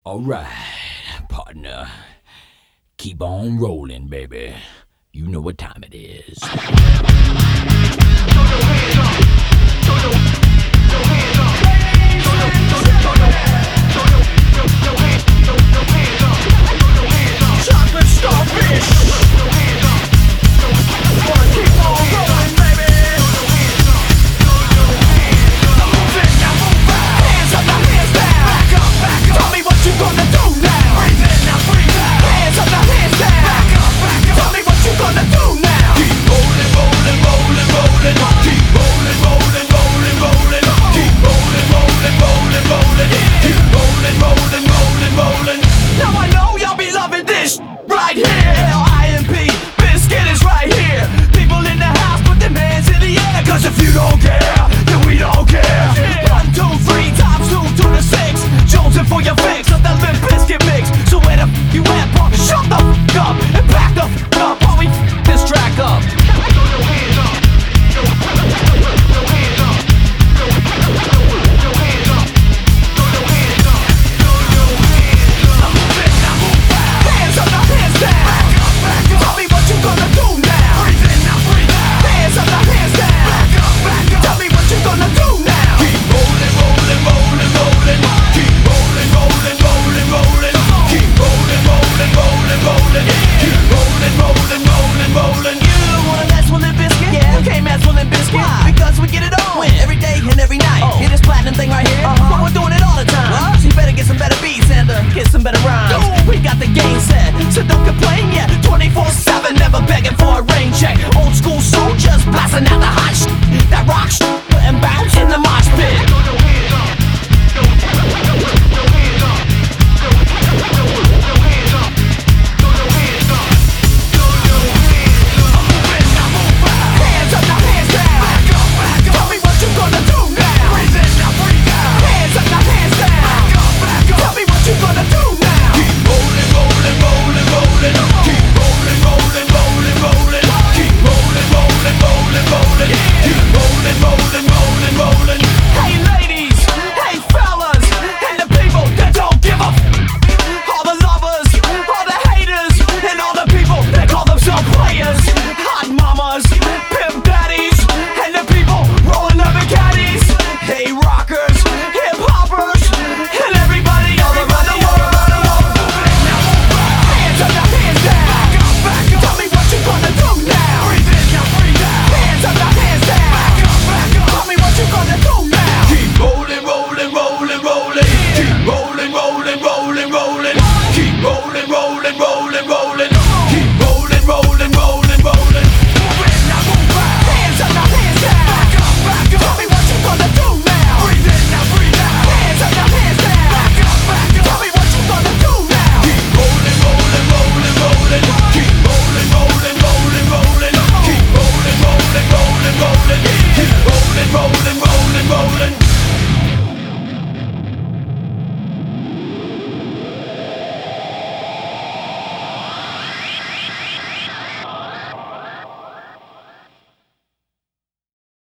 Alright, partner. Keep on rolling, baby. You know what time it is. Chocolate starfish. Wanna keep on rolling, baby. Hands up, now hands down. Back up, back up. Tell me what you gonna do now. Breathe in, now breathe out. Hands up, now hands down. Back up, back up. Tell me what you gonna do now. Keep rolling, rolling, rolling, rolling. Keep rolling, rolling, rolling, rolling. Keep rolling, rolling, rolling, rolling. Keep rolling, rolling, rolling, rolling. Now I know y'all be loving this right here. L-I-M-P, Biscuit is right here. People in the house, put their hands in the air. Cause if you don't care, then we don't care. 1, 2, 3 times 2 to the 6. Jonesing for your fix of the Limp Bizkit mix. So where the you at, punk? Shut the up and back the up while we this track up. Throw your hands up. Throw your hands up. Throw your hands up. Throw your hands up. Throw your hands up. Now move out. Hands up, now hands down. Back up, back up. Tell me what you gonna do now. Breathe in, now breathe out. Hands up, now hands down. Back up, back up. Tell me what you gonna do now. Keep rolling, rolling, rolling, rolling. Keep rolling, rolling, rolling, rolling. Keep rolling, rolling, rolling, rolling. Keep rolling, rolling, rolling, rolling. You wanna mess with Limp Bizkit? Yeah. You can't mess with Limp Bizkit. Why? Because we get it on every day and every night. Hear this platinum thing right here? But we're doing it all the time. So you better get some better beats and get some better rhymes. We got the game set, so don't complain yet. 24/7, never begging for a rain check. Old school soldiers blasting out the hot shit. That rock shit and bounce in the mosh pit. Throw your hands up. Throw your hands up. Throw your hands up. Throw your hands up. Throw your hands up. Now move out. Hands up, now hands down. Back up, back up. Tell me what you gonna do now. Breathe in, now breathe out. Hands up, now hands down. Back up, back up. Tell me what you gonna do now. Keep rolling, rolling, rolling, rolling. Keep rolling, rolling, rolling, rolling. Keep rolling, rolling, rolling, rolling. Keep rolling, rolling, rolling, rolling. Hey ladies, hey fellas, and the people that don't give a all the lovers, all the haters, and all the people that call themselves players. Hot mamas, pimp daddies, and the people rolling up in caddies. Hey rockers, hip hoppers, and everybody all around the world. Hands up, now hands down. Back up, back up. Tell me what you gonna do now. Breathe in, now breathe out. Hands up, now hands down. Back up, back up. Tell me what you gonna do now. Keep rolling, rolling, rolling, rolling. Keep rolling, rolling, rolling, rolling. Keep rolling, rolling, rolling, rolling.